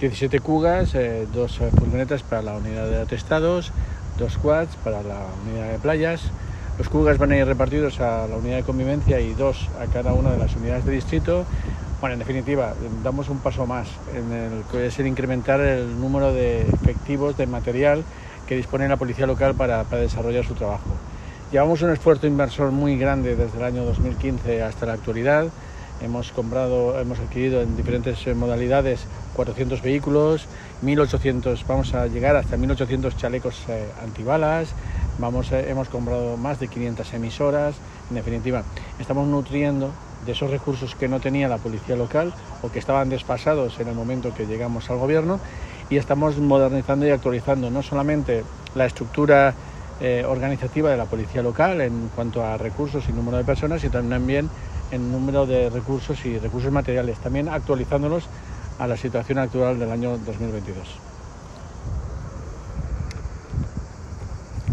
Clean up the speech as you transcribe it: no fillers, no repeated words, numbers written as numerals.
17 cugas, 2 furgonetas para la unidad de atestados, 2 quads para la unidad de playas. Los cugas van a ir repartidos a la unidad de convivencia y 2 a cada una de las unidades de distrito. Bueno, en definitiva, damos un paso más en el que es el incrementar el número de efectivos, de material que dispone la policía local para desarrollar su trabajo. Llevamos un esfuerzo inversor muy grande desde el año 2015 hasta la actualidad. Hemos adquirido en diferentes modalidades 400 vehículos, 1.800, vamos a llegar hasta 1.800 chalecos antibalas, hemos comprado más de 500 emisoras. En definitiva, estamos nutriendo de esos recursos que no tenía la policía local o que estaban desfasados en el momento que llegamos al gobierno, y estamos modernizando y actualizando no solamente la estructura organizativa de la policía local en cuanto a recursos y número de personas, sino también en número de recursos y recursos materiales, también actualizándolos a la situación actual del año 2022.